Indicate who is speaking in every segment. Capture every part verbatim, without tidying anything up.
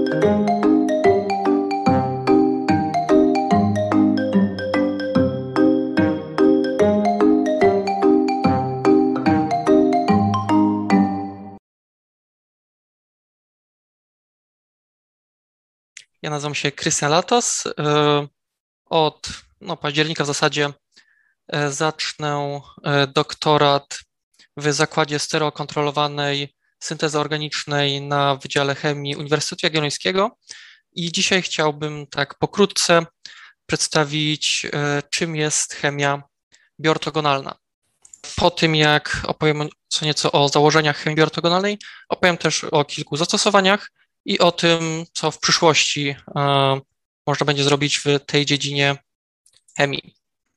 Speaker 1: Ja nazywam się Krystian Latos. Od no, października w zasadzie zacznę doktorat w Zakładzie Stereokontrolowanej Syntezy Organicznej na Wydziale Chemii Uniwersytetu Jagiellońskiego i dzisiaj chciałbym tak pokrótce przedstawić, czym jest chemia bioortogonalna. Po tym, jak opowiem co nieco o założeniach chemii bioortogonalnej, opowiem też o kilku zastosowaniach i o tym, co w przyszłości e, można będzie zrobić w tej dziedzinie chemii.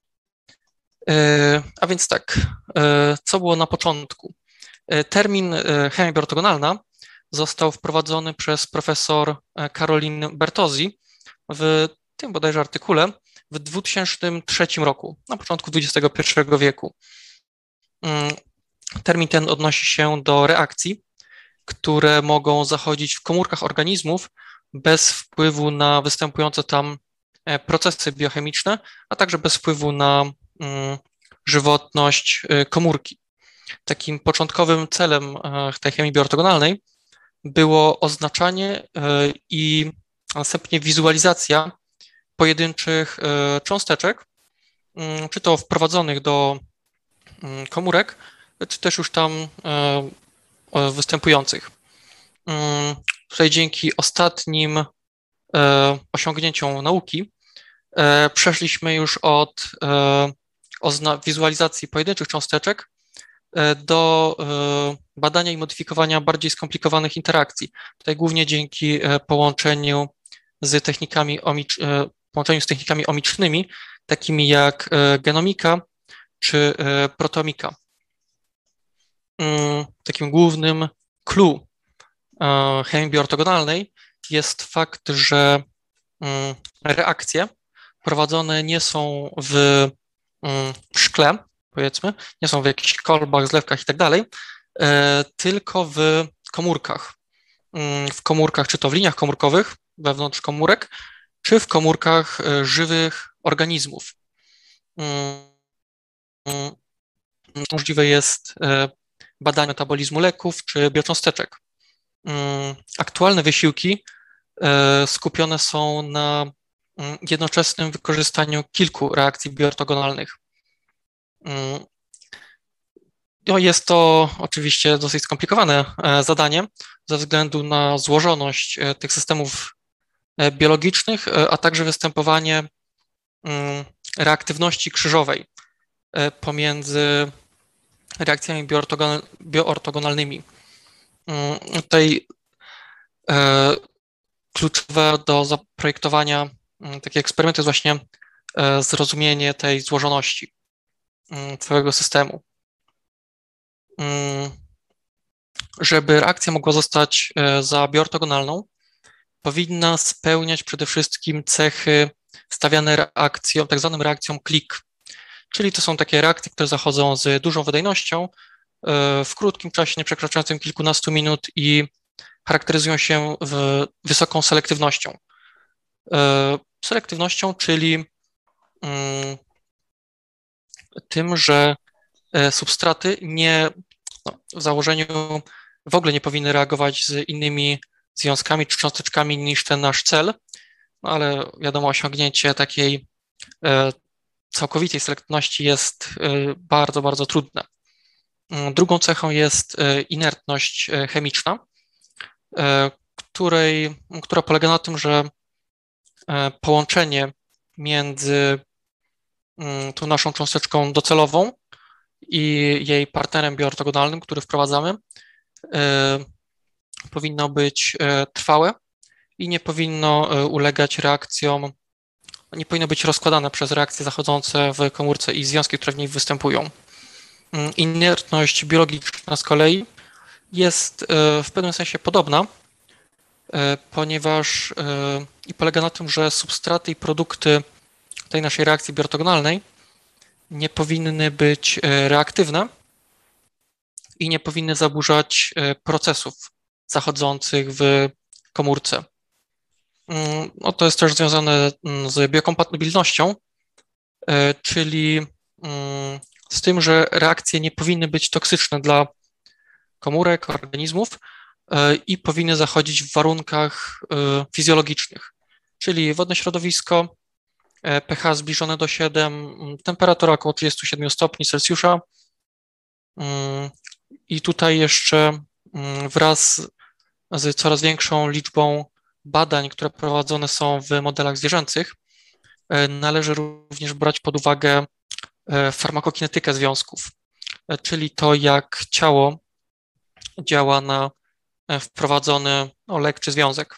Speaker 1: E, a więc tak, e, co było na początku? E, termin e, chemia bioortogonalna został wprowadzony przez profesor Caroline Bertozzi w tym bodajże artykule w dwa tysiące trzecim roku, na początku dwudziestego pierwszego wieku. Mm, termin ten odnosi się do reakcji, które mogą zachodzić w komórkach organizmów bez wpływu na występujące tam procesy biochemiczne, a także bez wpływu na mm, żywotność komórki. Takim początkowym celem tej chemii bioortogonalnej było oznaczanie i następnie wizualizacja pojedynczych cząsteczek, czy to wprowadzonych do komórek, czy też już tam występujących. Tutaj dzięki ostatnim osiągnięciom nauki przeszliśmy już od wizualizacji pojedynczych cząsteczek do badania i modyfikowania bardziej skomplikowanych interakcji. Tutaj głównie dzięki połączeniu z technikami, omicz, połączeniu z technikami omicznymi, takimi jak genomika czy proteomika. Takim głównym clue chemii bioortogonalnej jest fakt, że reakcje prowadzone nie są w szkle, powiedzmy, nie są w jakichś kolbach, zlewkach i tak dalej, tylko w komórkach. W komórkach, czy to w liniach komórkowych, wewnątrz komórek, czy w komórkach żywych organizmów. Możliwe jest badanie metabolizmu leków czy biocząsteczek. Aktualne wysiłki skupione są na jednoczesnym wykorzystaniu kilku reakcji bioortogonalnych. No jest to oczywiście dosyć skomplikowane zadanie ze względu na złożoność tych systemów biologicznych, a także występowanie reaktywności krzyżowej pomiędzy reakcjami bioortogonalnymi. Tutaj kluczowe do zaprojektowania takiego eksperymentu jest właśnie zrozumienie tej złożoności całego systemu. Żeby reakcja mogła zostać za bioortogonalną, powinna spełniać przede wszystkim cechy stawiane reakcją, tak zwaną reakcją Click, czyli to są takie reakcje, które zachodzą z dużą wydajnością w krótkim czasie, nie przekraczającym kilkunastu minut i charakteryzują się w wysoką selektywnością. Selektywnością, czyli tym, że substraty nie, no, w założeniu w ogóle nie powinny reagować z innymi związkami czy cząsteczkami niż ten nasz cel, no ale wiadomo, osiągnięcie takiej całkowitej selektywności jest bardzo, bardzo trudne. Drugą cechą jest inertność chemiczna, której, która polega na tym, że połączenie między tą naszą cząsteczką docelową i jej partnerem bioortogonalnym, który wprowadzamy, powinno być trwałe i nie powinno ulegać reakcjom, nie powinno być rozkładane przez reakcje zachodzące w komórce i związki, które w niej występują. Inertność biologiczna z kolei jest w pewnym sensie podobna, ponieważ i polega na tym, że substraty i produkty tej naszej reakcji bioortogonalnej nie powinny być reaktywne i nie powinny zaburzać procesów zachodzących w komórce. No, to jest też związane z biokompatybilnością, czyli z tym, że reakcje nie powinny być toksyczne dla komórek, organizmów i powinny zachodzić w warunkach fizjologicznych, czyli wodne środowisko, pH zbliżone do siedem, temperatura około trzydzieści siedem stopni Celsjusza i tutaj jeszcze wraz z coraz większą liczbą badań, które prowadzone są w modelach zwierzęcych, należy również brać pod uwagę farmakokinetykę związków, czyli to, jak ciało działa na wprowadzony no, lek czy związek.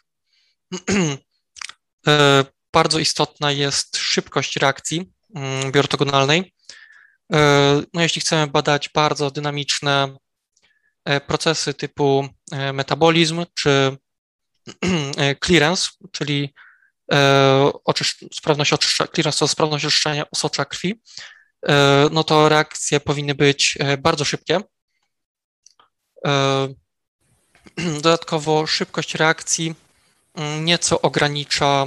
Speaker 1: Bardzo istotna jest szybkość reakcji biortogonalnej. No, jeśli chcemy badać bardzo dynamiczne procesy typu metabolizm czy clearance, czyli oczysz- sprawność oczyszczania, clearance to sprawność oczyszczania osocza krwi, no to reakcje powinny być bardzo szybkie. Dodatkowo szybkość reakcji nieco ogranicza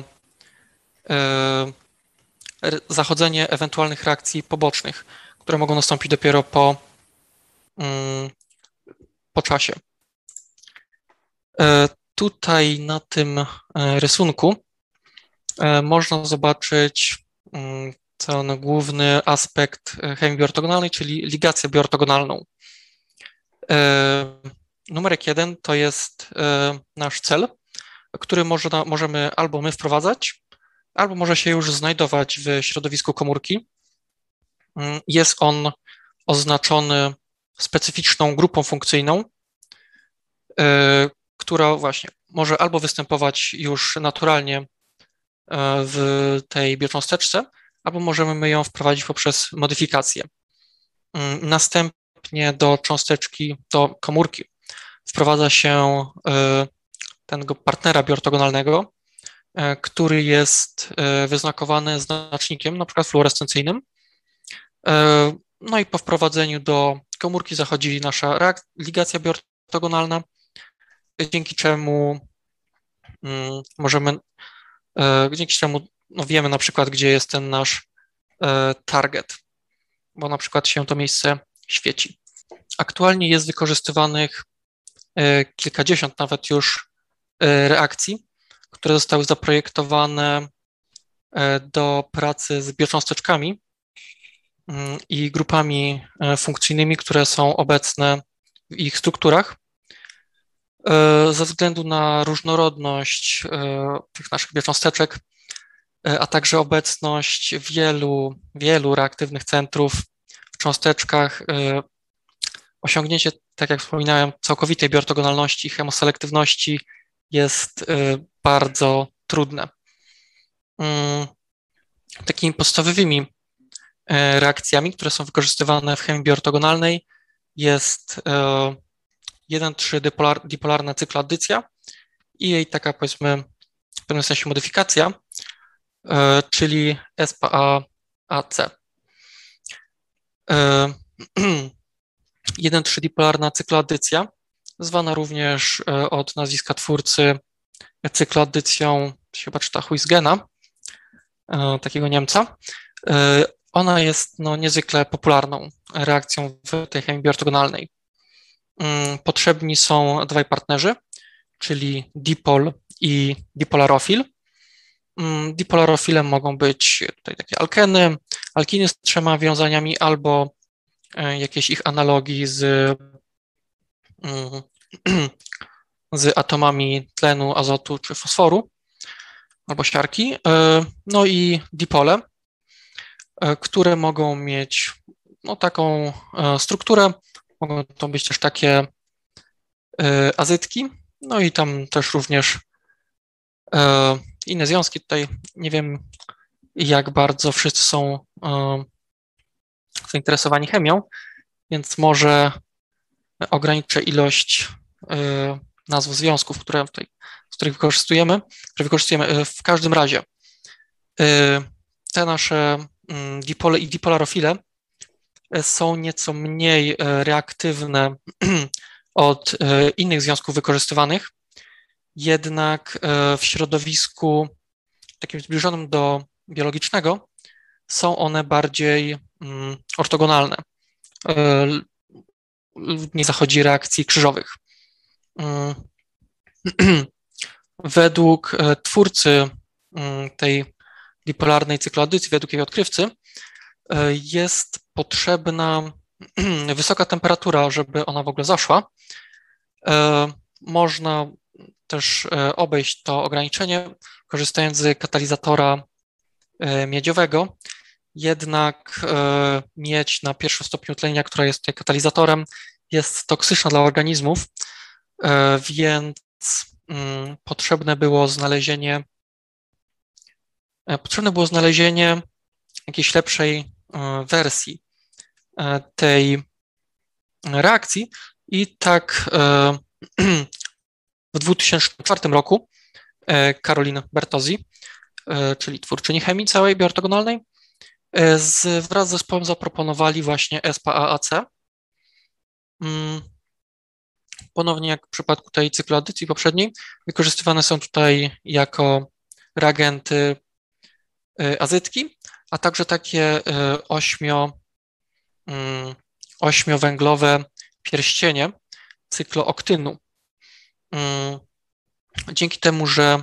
Speaker 1: zachodzenie ewentualnych reakcji pobocznych, które mogą nastąpić dopiero po, po czasie. Tutaj na tym rysunku można zobaczyć ten główny aspekt chemii biortogonalnej, czyli ligację biortogonalną. Numerek jeden to jest nasz cel, który można, możemy albo my wprowadzać, albo może się już znajdować w środowisku komórki. Jest on oznaczony specyficzną grupą funkcyjną, która właśnie może albo występować już naturalnie w tej biocząsteczce, albo możemy my ją wprowadzić poprzez modyfikację. Następnie do cząsteczki, do komórki wprowadza się tego partnera biortogonalnego, który jest wyznakowany znacznikiem, na przykład fluorescencyjnym. No i po wprowadzeniu do komórki zachodzi nasza ligacja biortogonalna, dzięki czemu możemy, dzięki czemu no wiemy na przykład, gdzie jest ten nasz target, bo na przykład się to miejsce świeci. Aktualnie jest wykorzystywanych kilkadziesiąt nawet już reakcji, które zostały zaprojektowane do pracy z biocząsteczkami i grupami funkcyjnymi, które są obecne w ich strukturach. Ze względu na różnorodność tych naszych biocząsteczek, a także obecność wielu, wielu reaktywnych centrów w cząsteczkach, osiągnięcie, tak jak wspominałem, całkowitej biortogonalności, chemoselektywności jest bardzo trudne. Takimi podstawowymi reakcjami, które są wykorzystywane w chemii biortogonalnej, jest jeden trzy dipolar, dipolarna cykloaddycja i jej taka, powiedzmy, w pewnym sensie modyfikacja, czyli S P A A C. jeden trzy dipolarna cykloaddycja, zwana również od nazwiska twórcy cykloaddycją, to się chyba czyta Huysgena, takiego Niemca. Ona jest no, niezwykle popularną reakcją w tej chemii biortogonalnej. Potrzebni są dwaj partnerzy, czyli dipol i dipolarofil. Dipolarofilem mogą być tutaj takie alkeny, alkiny z trzema wiązaniami albo jakieś ich analogii z, z atomami tlenu, azotu czy fosforu albo siarki. No i dipole, które mogą mieć no, taką strukturę. Mogą to być też takie azytki, no i tam też również inne związki. Tutaj nie wiem, jak bardzo wszyscy są zainteresowani chemią, więc może ograniczę ilość nazw związków, które tutaj, z których wykorzystujemy, które wykorzystujemy. W każdym razie te nasze dipole i dipolarofile są nieco mniej reaktywne od innych związków wykorzystywanych, jednak w środowisku takim zbliżonym do biologicznego są one bardziej ortogonalne. Nie zachodzi reakcji krzyżowych. Według twórcy tej dipolarnej cykloaddycji, według jej odkrywcy, jest potrzebna wysoka temperatura, żeby ona w ogóle zaszła. Można też obejść to ograniczenie, korzystając z katalizatora miedziowego. Jednak miedź na pierwszym stopniu tlenia, która jest tutaj katalizatorem, jest toksyczna dla organizmów, więc potrzebne było znalezienie potrzebne było znalezienie jakiejś lepszej wersji tej reakcji i tak w dwa tysiące czwartym roku Caroline Bertozzi, czyli twórczyni chemii całej bioortogonalnej, z, wraz z zespołem zaproponowali właśnie S P A A C. Ponownie jak w przypadku tej cykloaddycji poprzedniej, wykorzystywane są tutaj jako reagenty azytki, a także takie ośmio, ośmiowęglowe pierścienie cyklooktynu. Dzięki temu, że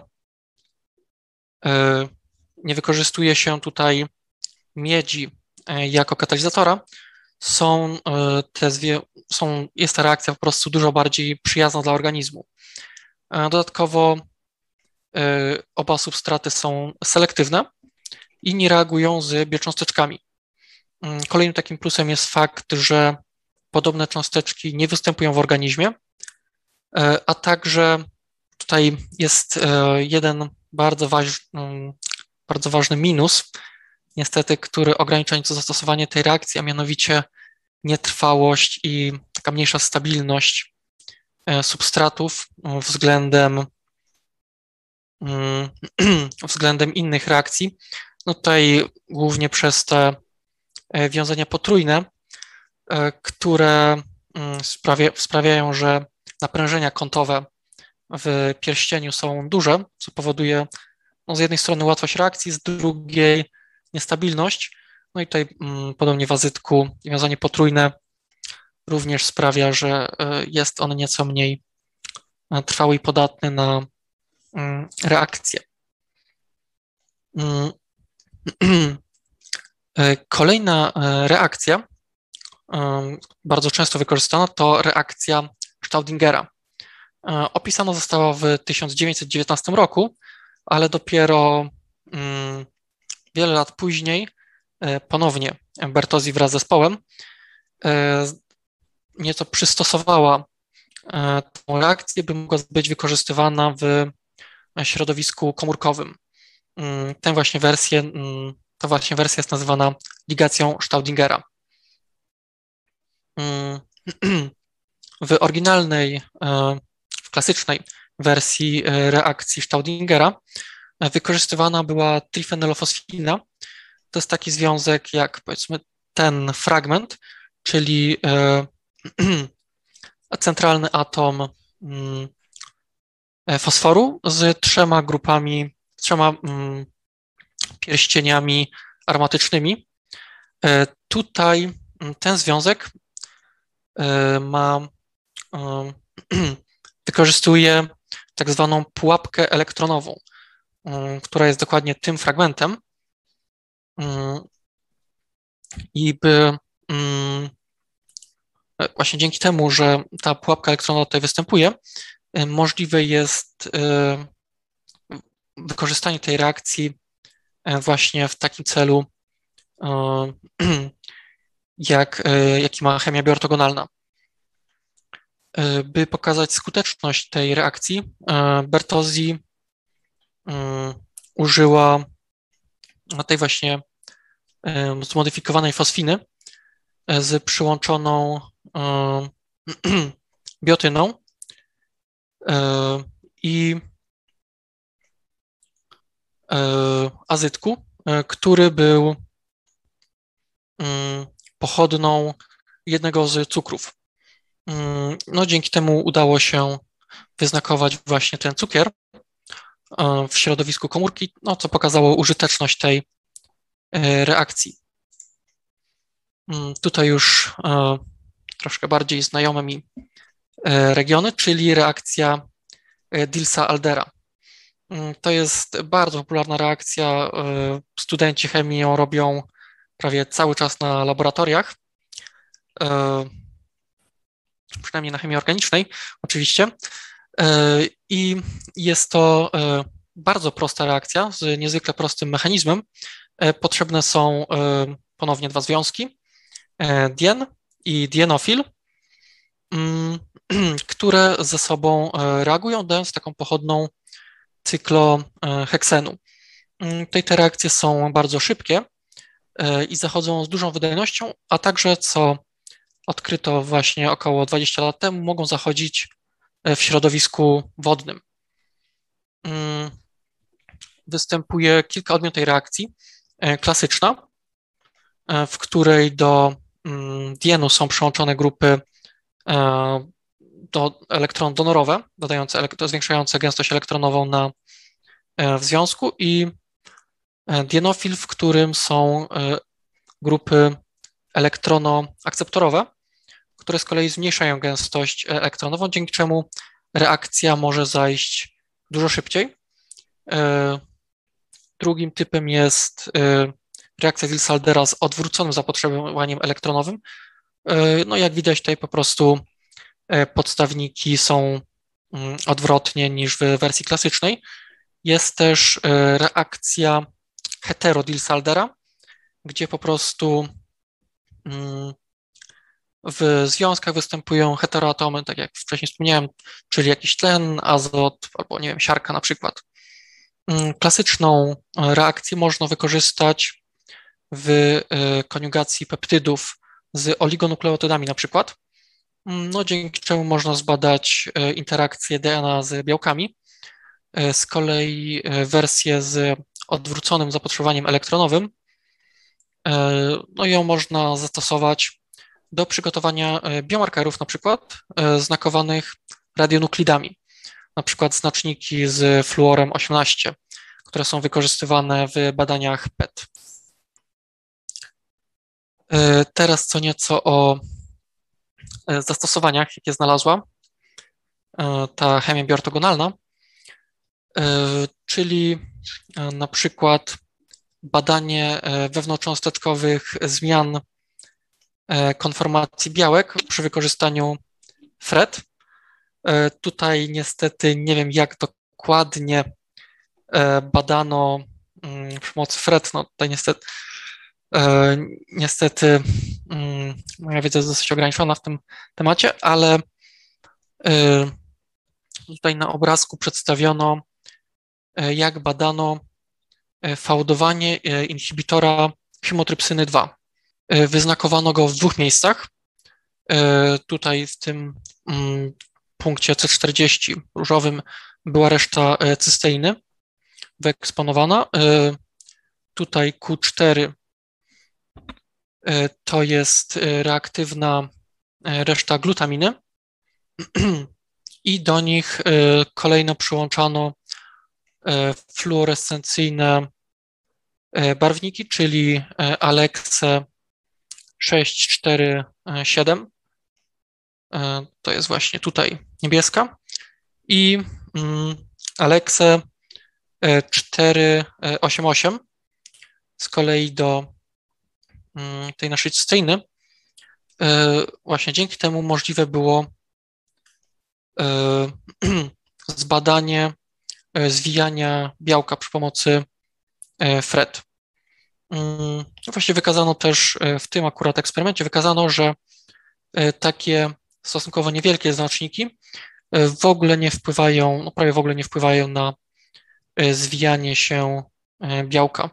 Speaker 1: nie wykorzystuje się tutaj miedzi jako katalizatora, są te zwie, są, jest ta reakcja po prostu dużo bardziej przyjazna dla organizmu. Dodatkowo oba substraty są selektywne i nie reagują z biocząsteczkami. Kolejnym takim plusem jest fakt, że podobne cząsteczki nie występują w organizmie, a także tutaj jest jeden bardzo ważny, bardzo ważny minus, niestety, który ogranicza nieco zastosowanie tej reakcji, a mianowicie nietrwałość i taka mniejsza stabilność substratów względem, względem innych reakcji. No tutaj głównie przez te wiązania potrójne, które sprawia, sprawiają, że naprężenia kątowe w pierścieniu są duże, co powoduje no, z jednej strony łatwość reakcji, z drugiej niestabilność. No i tutaj podobnie w azytku wiązanie potrójne również sprawia, że jest on nieco mniej trwały i podatny na reakcję. Kolejna reakcja, bardzo często wykorzystana, to reakcja Staudingera. Opisana została w tysiąc dziewięćset dziewiętnastym roku, ale dopiero wiele lat później ponownie Bertozzi wraz z zespołem nieco przystosowała tę reakcję, by mogła być wykorzystywana w środowisku komórkowym. Tę właśnie wersję, ta właśnie wersja jest nazywana ligacją Staudingera. W oryginalnej, w klasycznej wersji reakcji Staudingera wykorzystywana była trifenylofosfina. To jest taki związek jak, powiedzmy, ten fragment, czyli centralny atom fosforu z trzema grupami, trzema pierścieniami aromatycznymi. Tutaj ten związek ma, wykorzystuje tak zwaną pułapkę elektronową, która jest dokładnie tym fragmentem. I by właśnie dzięki temu, że ta pułapka elektronowa tutaj występuje, możliwe jest wykorzystanie tej reakcji właśnie w takim celu, jak, jaki ma chemia bioortogonalna. By pokazać skuteczność tej reakcji, Bertozzi użyła tej właśnie zmodyfikowanej fosfiny z przyłączoną biotyną i azytku, który był pochodną jednego z cukrów. No, dzięki temu udało się wyznakować właśnie ten cukier w środowisku komórki, no, co pokazało użyteczność tej reakcji. Tutaj już troszkę bardziej znajome mi regiony, czyli reakcja Dielsa-Aldera. To jest bardzo popularna reakcja. Studenci chemii ją robią prawie cały czas na laboratoriach, przynajmniej na chemii organicznej oczywiście. I jest to bardzo prosta reakcja z niezwykle prostym mechanizmem. Potrzebne są ponownie dwa związki, dien i dienofil, które ze sobą reagują, dając taką pochodną cykloheksenu. Tutaj te reakcje są bardzo szybkie i zachodzą z dużą wydajnością, a także, co odkryto właśnie około dwadzieścia lat temu, mogą zachodzić w środowisku wodnym. Występuje kilka odmian tej reakcji. Klasyczna, w której do dienu są przyłączone grupy do elektron donorowe, dodające, zwiększające gęstość elektronową na w związku, i dienofil, w którym są grupy elektronoakceptorowe, które z kolei zmniejszają gęstość elektronową, dzięki czemu reakcja może zajść dużo szybciej. Drugim typem jest reakcja Diels-Aldera z odwróconym zapotrzebowaniem elektronowym. No jak widać, tutaj po prostu podstawniki są odwrotnie niż w wersji klasycznej. Jest też reakcja hetero-Diels-Aldera, gdzie po prostu w związkach występują heteroatomy, tak jak wcześniej wspomniałem, czyli jakiś tlen, azot albo, nie wiem, siarka na przykład. Klasyczną reakcję można wykorzystać w koniugacji peptydów z oligonukleotydami na przykład, no dzięki czemu można zbadać interakcję D N A z białkami. Z kolei wersję z odwróconym zapotrzebowaniem elektronowym, no ją można zastosować do przygotowania biomarkerów, na przykład znakowanych radionuklidami, na przykład znaczniki z fluorem osiemnaście, które są wykorzystywane w badaniach P E T. Teraz co nieco o zastosowaniach, jakie znalazła ta chemia bioortogonalna, czyli na przykład badanie wewnątrzcząsteczkowych zmian konformacji białek przy wykorzystaniu F R E T. Tutaj niestety nie wiem, jak dokładnie badano przy pomocy F R E T. No tutaj niestety, niestety moja wiedza jest dosyć ograniczona w tym temacie, ale tutaj na obrazku przedstawiono, jak badano fałdowanie inhibitora chymotrypsyny dwa. Wyznakowano go w dwóch miejscach. Tutaj w tym punkcie C czterdzieści różowym była reszta cysteiny wyeksponowana. Tutaj Q cztery to jest reaktywna reszta glutaminy i do nich kolejno przyłączano fluorescencyjne barwniki, czyli Aleksę sześć cztery siedem, to jest właśnie tutaj niebieska, i Aleksę cztery osiem osiem, z kolei do tej naszej cysteiny. Właśnie dzięki temu możliwe było zbadanie zwijania białka przy pomocy F R E T. Właśnie wykazano też w tym akurat eksperymencie, wykazano, że takie stosunkowo niewielkie znaczniki w ogóle nie wpływają, no prawie w ogóle nie wpływają na zwijanie się białka.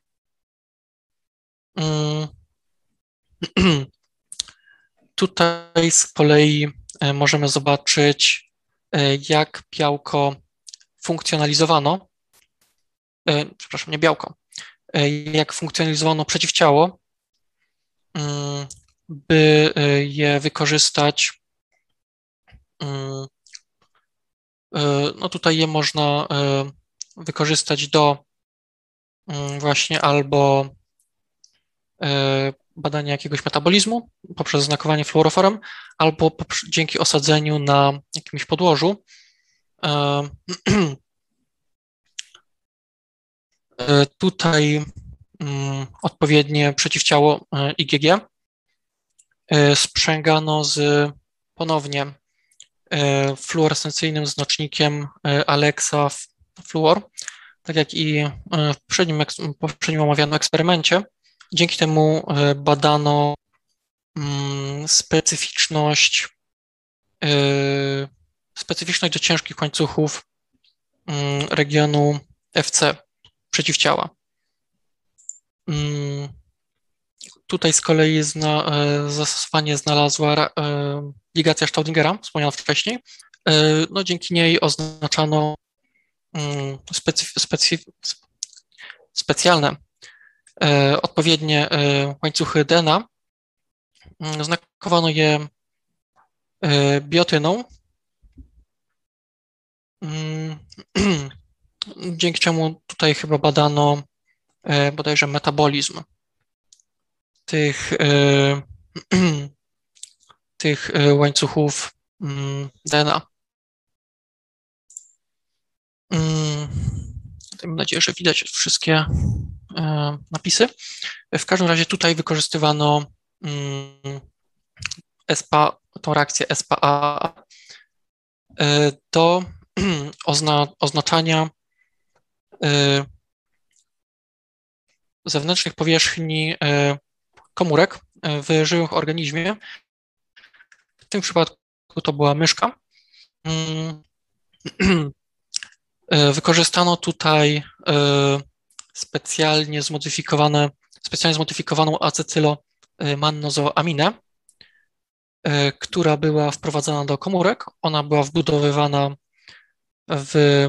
Speaker 1: Tutaj z kolei możemy zobaczyć, jak białko funkcjonalizowano, przepraszam, nie białko, jak funkcjonalizowano przeciwciało, by je wykorzystać no tutaj je można wykorzystać do właśnie albo badania jakiegoś metabolizmu poprzez znakowanie fluoroforem, albo dzięki osadzeniu na jakimś podłożu. Tutaj odpowiednie przeciwciało I G G sprzęgano z ponownie fluorescencyjnym znacznikiem Alexa Fluor, tak jak i w poprzednim, poprzednim omawianym eksperymencie. Dzięki temu badano specyficzność, specyficzność do ciężkich łańcuchów regionu F C przeciwciała. Tutaj z kolei zna, zastosowanie znalazła ligacja Staudingera, wspomniana wcześniej. No, dzięki niej oznaczano specyf, specyf, specjalne odpowiednie łańcuchy D N A. Znakowano je biotyną, dzięki czemu tutaj chyba badano bodajże metabolizm tych, tych łańcuchów D N A. Mam nadzieję, że widać wszystkie napisy. W każdym razie tutaj wykorzystywano S P A, tą reakcję S P A do ozna, oznaczania zewnętrznych powierzchni komórek w żywym organizmie. W tym przypadku to była myszka. Wykorzystano tutaj specjalnie zmodyfikowane, specjalnie zmodyfikowaną acetylomannozoaminę, która była wprowadzana do komórek. Ona była wbudowywana w,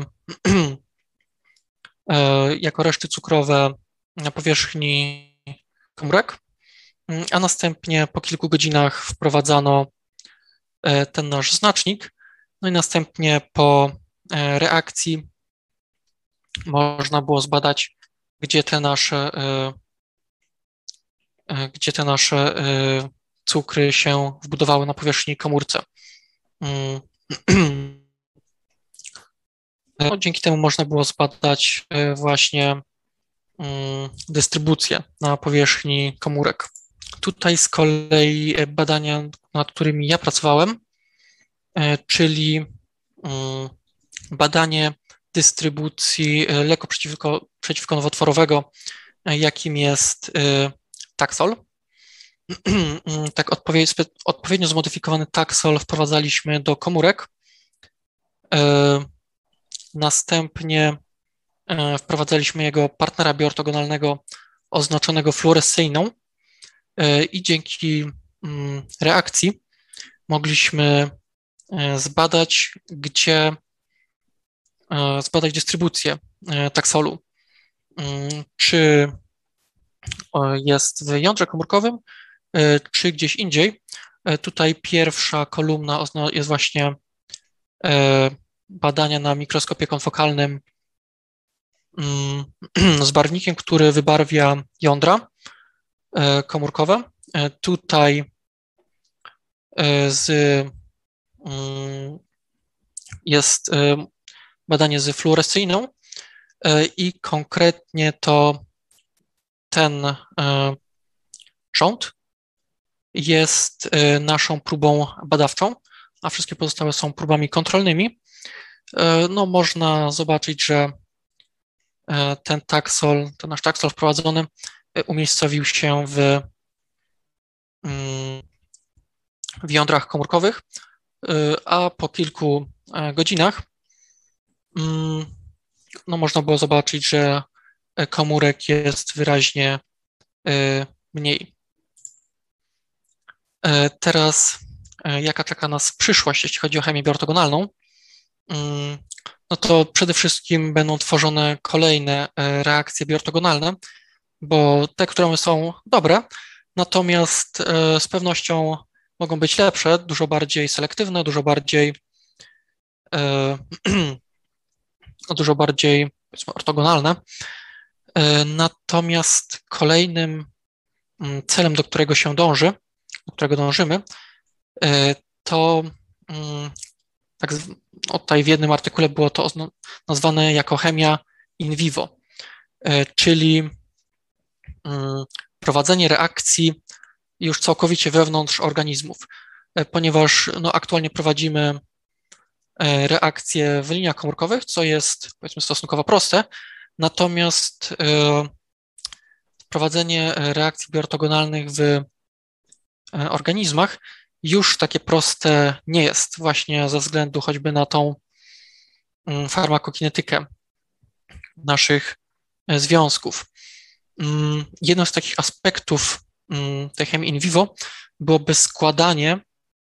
Speaker 1: jako reszty cukrowe na powierzchni komórek, a następnie po kilku godzinach wprowadzano ten nasz znacznik, no i następnie po reakcji można było zbadać, gdzie te nasze, gdzie te nasze cukry się wbudowały na powierzchni komórce. No, dzięki temu można było zbadać właśnie dystrybucję na powierzchni komórek. Tutaj z kolei badania, nad którymi ja pracowałem, czyli badanie dystrybucji leku przeciwko, przeciwkonowotworowego, jakim jest Taxol. Tak, odpowiednio zmodyfikowany Taxol wprowadzaliśmy do komórek. Następnie wprowadzaliśmy jego partnera bioortogonalnego oznaczonego fluorescyjną i dzięki reakcji mogliśmy zbadać, gdzie zbadać dystrybucję taksolu. Czy jest w jądrze komórkowym, czy gdzieś indziej. Tutaj pierwsza kolumna jest właśnie badania na mikroskopie konfokalnym z barwnikiem, który wybarwia jądra komórkowe. Tutaj z, jest badanie z fluorescyjną i konkretnie to ten rząd jest naszą próbą badawczą, a wszystkie pozostałe są próbami kontrolnymi. No, można zobaczyć, że ten taksol, ten nasz taksol wprowadzony umiejscowił się w, w jądrach komórkowych, a po kilku godzinach no, można było zobaczyć, że komórek jest wyraźnie mniej. Teraz jaka czeka nas przyszłość, jeśli chodzi o chemię bioortogonalną? No to przede wszystkim będą tworzone kolejne reakcje bioortogonalne, bo te, które są dobre, natomiast z pewnością mogą być lepsze, dużo bardziej selektywne, dużo bardziej dużo bardziej, powiedzmy, ortogonalne. Natomiast kolejnym celem, do którego się dąży, do którego dążymy, to tak tutaj w jednym artykule było to nazwane jako chemia in vivo, czyli prowadzenie reakcji już całkowicie wewnątrz organizmów, ponieważ no, aktualnie prowadzimy reakcje w liniach komórkowych, co jest, powiedzmy, stosunkowo proste, natomiast prowadzenie reakcji bioortogonalnych w organizmach już takie proste nie jest, właśnie ze względu choćby na tą farmakokinetykę naszych związków. Jednym z takich aspektów tej chemii in vivo byłoby składanie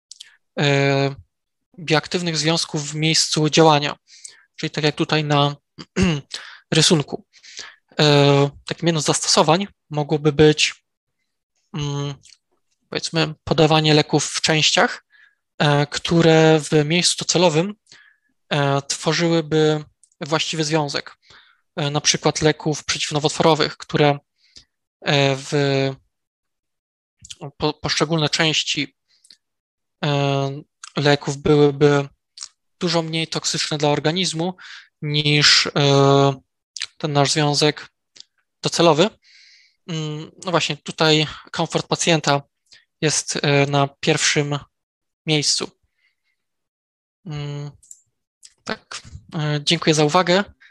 Speaker 1: bioaktywnych związków w miejscu działania, czyli tak jak tutaj na rysunku. Takim jednym z zastosowań mogłoby być, powiedzmy, podawanie leków w częściach, które w miejscu docelowym tworzyłyby właściwy związek, na przykład leków przeciwnowotworowych, które w po, poszczególne części leków byłyby dużo mniej toksyczne dla organizmu niż ten nasz związek docelowy. No właśnie, tutaj komfort pacjenta jest na pierwszym miejscu. Tak, dziękuję za uwagę.